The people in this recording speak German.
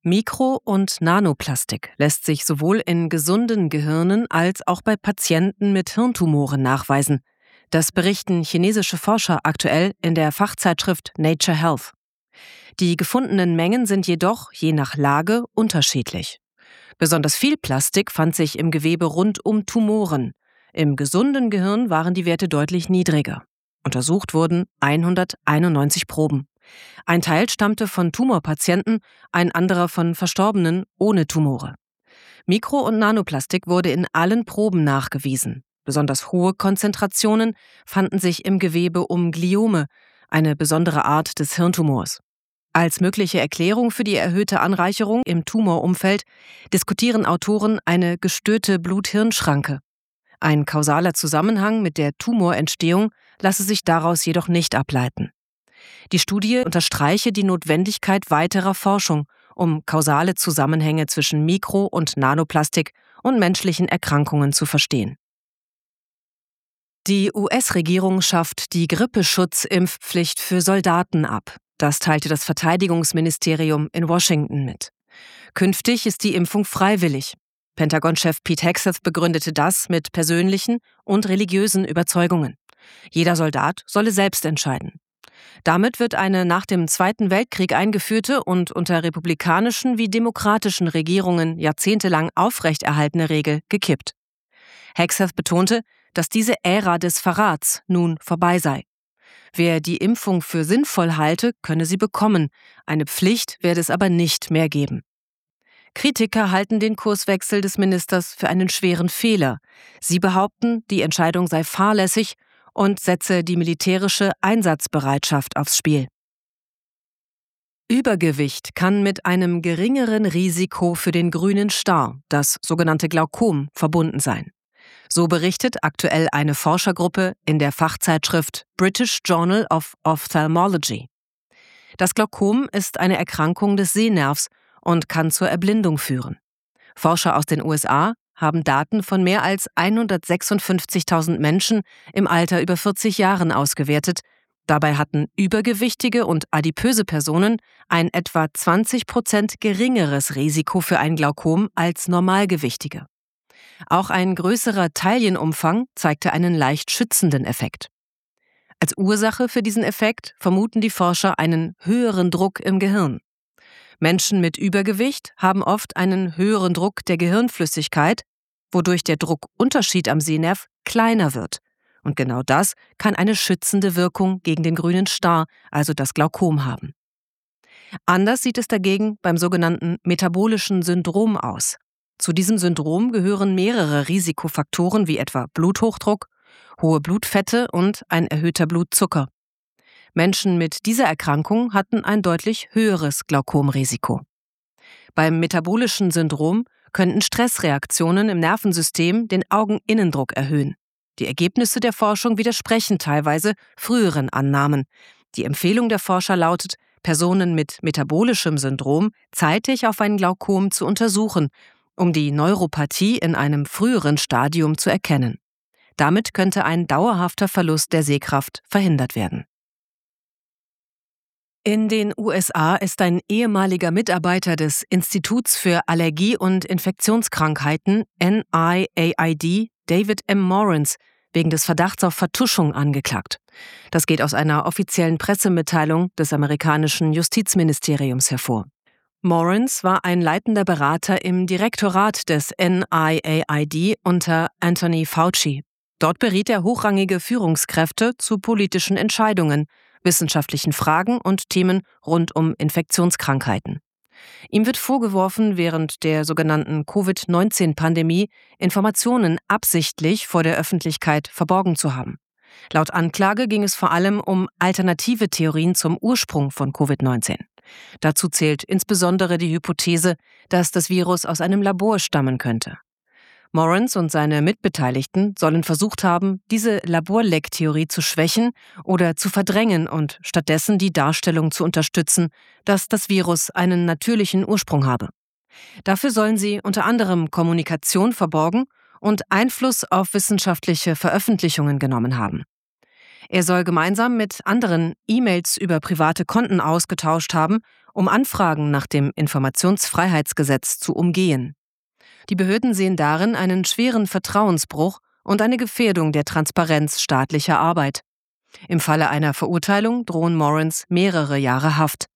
Mikro- und Nanoplastik lässt sich sowohl in gesunden Gehirnen als auch bei Patienten mit Hirntumoren nachweisen. Das berichten chinesische Forscher aktuell in der Fachzeitschrift Nature Health. Die gefundenen Mengen sind jedoch je nach Lage unterschiedlich. Besonders viel Plastik fand sich im Gewebe rund um Tumoren. Im gesunden Gehirn waren die Werte deutlich niedriger. Untersucht wurden 191 Proben. Ein Teil stammte von Tumorpatienten, ein anderer von Verstorbenen ohne Tumore. Mikro- und Nanoplastik wurde in allen Proben nachgewiesen. Besonders hohe Konzentrationen fanden sich im Gewebe um Gliome, eine besondere Art des Hirntumors. Als mögliche Erklärung für die erhöhte Anreicherung im Tumorumfeld diskutieren Autoren eine gestörte Blut-Hirn-Schranke. Ein kausaler Zusammenhang mit der Tumorentstehung lasse sich daraus jedoch nicht ableiten. Die Studie unterstreiche die Notwendigkeit weiterer Forschung, um kausale Zusammenhänge zwischen Mikro- und Nanoplastik und menschlichen Erkrankungen zu verstehen. Die US-Regierung schafft die Grippeschutzimpfpflicht für Soldaten ab. Das teilte das Verteidigungsministerium in Washington mit. Künftig ist die Impfung freiwillig. Pentagon-Chef Pete Hegseth begründete das mit persönlichen und religiösen Überzeugungen. Jeder Soldat solle selbst entscheiden. Damit wird eine nach dem Zweiten Weltkrieg eingeführte und unter republikanischen wie demokratischen Regierungen jahrzehntelang aufrechterhaltene Regel gekippt. Hegseth betonte, dass diese Ära des Verrats nun vorbei sei. Wer die Impfung für sinnvoll halte, könne sie bekommen. Eine Pflicht werde es aber nicht mehr geben. Kritiker halten den Kurswechsel des Ministers für einen schweren Fehler. Sie behaupten, die Entscheidung sei fahrlässig und setze die militärische Einsatzbereitschaft aufs Spiel. Übergewicht kann mit einem geringeren Risiko für den grünen Star, das sogenannte Glaukom, verbunden sein. So berichtet aktuell eine Forschergruppe in der Fachzeitschrift British Journal of Ophthalmology. Das Glaukom ist eine Erkrankung des Sehnervs und kann zur Erblindung führen. Forscher aus den USA haben Daten von mehr als 156.000 Menschen im Alter über 40 Jahren ausgewertet. Dabei hatten übergewichtige und adipöse Personen ein etwa 20% geringeres Risiko für ein Glaukom als Normalgewichtige. Auch ein größerer Taillenumfang zeigte einen leicht schützenden Effekt. Als Ursache für diesen Effekt vermuten die Forscher einen höheren Druck im Gehirn. Menschen mit Übergewicht haben oft einen höheren Druck der Gehirnflüssigkeit, wodurch der Druckunterschied am Sehnerv kleiner wird. Und genau das kann eine schützende Wirkung gegen den grünen Star, also das Glaukom, haben. Anders sieht es dagegen beim sogenannten metabolischen Syndrom aus. Zu diesem Syndrom gehören mehrere Risikofaktoren wie etwa Bluthochdruck, hohe Blutfette und ein erhöhter Blutzucker. Menschen mit dieser Erkrankung hatten ein deutlich höheres Glaukomrisiko. Beim metabolischen Syndrom könnten Stressreaktionen im Nervensystem den Augeninnendruck erhöhen. Die Ergebnisse der Forschung widersprechen teilweise früheren Annahmen. Die Empfehlung der Forscher lautet, Personen mit metabolischem Syndrom zeitig auf ein Glaukom zu untersuchen, um die Neuropathie in einem früheren Stadium zu erkennen. Damit könnte ein dauerhafter Verlust der Sehkraft verhindert werden. In den USA ist ein ehemaliger Mitarbeiter des Instituts für Allergie- und Infektionskrankheiten NIAID, David M. Morens, wegen des Verdachts auf Vertuschung angeklagt. Das geht aus einer offiziellen Pressemitteilung des amerikanischen Justizministeriums hervor. Morens war ein leitender Berater im Direktorat des NIAID unter Anthony Fauci. Dort beriet er hochrangige Führungskräfte zu politischen Entscheidungen, wissenschaftlichen Fragen und Themen rund um Infektionskrankheiten. Ihm wird vorgeworfen, während der sogenannten Covid-19-Pandemie Informationen absichtlich vor der Öffentlichkeit verborgen zu haben. Laut Anklage ging es vor allem um alternative Theorien zum Ursprung von Covid-19. Dazu zählt insbesondere die Hypothese, dass das Virus aus einem Labor stammen könnte. Morens und seine Mitbeteiligten sollen versucht haben, diese Laborleck-Theorie zu schwächen oder zu verdrängen und stattdessen die Darstellung zu unterstützen, dass das Virus einen natürlichen Ursprung habe. Dafür sollen sie unter anderem Kommunikation verborgen und Einfluss auf wissenschaftliche Veröffentlichungen genommen haben. Er soll gemeinsam mit anderen E-Mails über private Konten ausgetauscht haben um Anfragen nach dem Informationsfreiheitsgesetz zu umgehen. Die Behörden sehen darin einen schweren Vertrauensbruch und eine Gefährdung der Transparenz staatlicher Arbeit. Im Falle einer Verurteilung drohen Morans mehrere Jahre Haft.